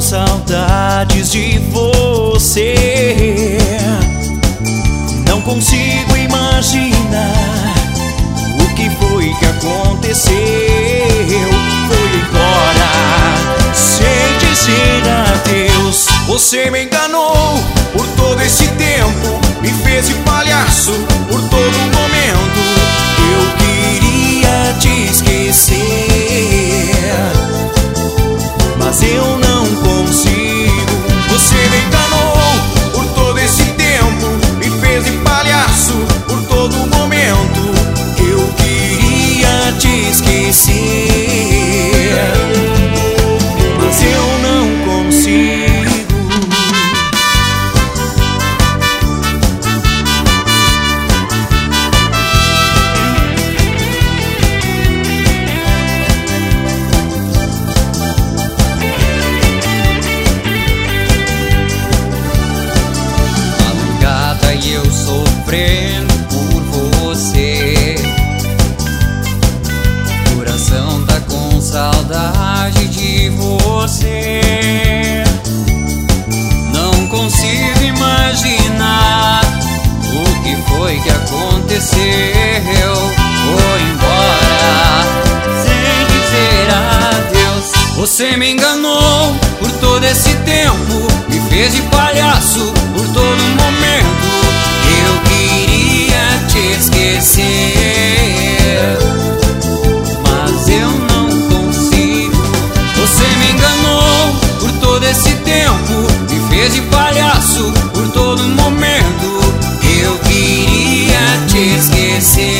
saudades de você. Não consigo imaginar o que foi que aconteceu. Foi embora sem dizer adeus. Você me enganou por todo esse tempo, me fez de palhaço por todo momento. Eu queria te esquecer, mas eu não consigo. Você me enganou por todo esse tempo, me fez de palhaço por todo momento. Eu queria te esquecer, mas eu não consigo. E eu sofrendo por você, coração tá com saudade de você. Não consigo imaginar o que foi que aconteceu. Foi embora sem dizer adeus. Você me enganou por todo esse tempo, me fez de palhaço por todo momento. Eu queria te esquecer, mas eu não consigo. Você me enganou por todo esse tempo, me fez de palhaço por todo momento. Eu queria te esquecer,